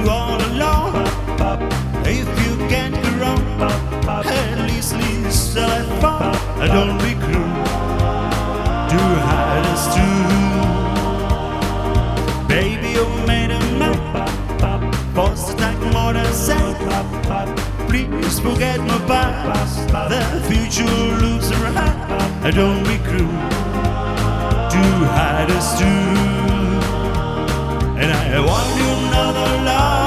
all alone. If you can't go wrong, at least I fall. Don't be cruel to hide us true. Baby, you made a map, forced to take more than said. Please forget my past, the future looks right. Don't be cruel to hide us too. And I want you another love.